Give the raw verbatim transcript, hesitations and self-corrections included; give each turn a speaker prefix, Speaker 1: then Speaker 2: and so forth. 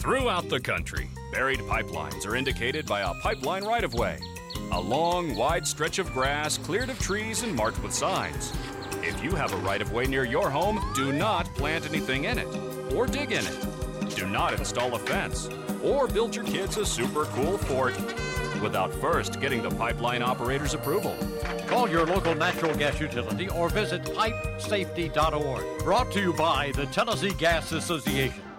Speaker 1: Throughout the country, buried pipelines are indicated by a pipeline right-of-way, a long, wide stretch of grass cleared of trees and marked with signs. If you have a right-of-way near your home, do not plant anything in it or dig in it. Do not install a fence or build your kids a super cool fort without first getting the pipeline operator's approval.
Speaker 2: Call your local natural gas utility or visit pipe safety dot org. Brought to you by the Tennessee Gas Association.